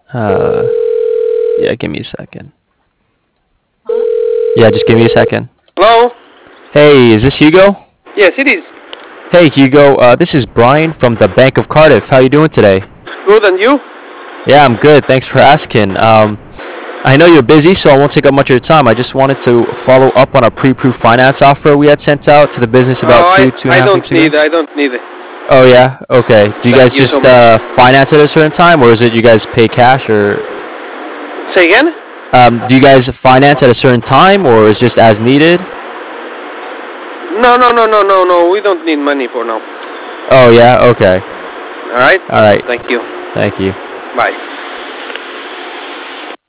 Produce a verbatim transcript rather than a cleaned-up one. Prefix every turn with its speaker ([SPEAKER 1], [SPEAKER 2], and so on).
[SPEAKER 1] Uh, yeah, give me a second. Yeah, just give me a second.
[SPEAKER 2] Hello?
[SPEAKER 1] Hey, is this Hugo?
[SPEAKER 2] Yes, it is.
[SPEAKER 1] Hey, Hugo. Uh, this is Brian from the Bank of Cardiff. How you doing today?
[SPEAKER 2] Good, and you?
[SPEAKER 1] Yeah, I'm good. Thanks for asking. Um, I know you're busy, so I won't take up much of your time. I just wanted to follow up on a pre-approved finance offer we had sent out to the business
[SPEAKER 2] Oh,
[SPEAKER 1] about
[SPEAKER 2] I,
[SPEAKER 1] two, two and a
[SPEAKER 2] I
[SPEAKER 1] half
[SPEAKER 2] don't
[SPEAKER 1] weeks ago.
[SPEAKER 2] need I don't need it.
[SPEAKER 1] Oh yeah, okay. Do you
[SPEAKER 2] Thank
[SPEAKER 1] guys
[SPEAKER 2] you so
[SPEAKER 1] just
[SPEAKER 2] much.
[SPEAKER 1] uh, finance at a certain time, or is it you guys pay cash, or
[SPEAKER 2] Say again?
[SPEAKER 1] um, do you guys finance at a certain time, or is just as needed?
[SPEAKER 2] No, no, no, no, no, no. We don't need money for now.
[SPEAKER 1] Oh yeah, okay.
[SPEAKER 2] All right?
[SPEAKER 1] All right.
[SPEAKER 2] Thank you.
[SPEAKER 1] Thank you.
[SPEAKER 2] Bye.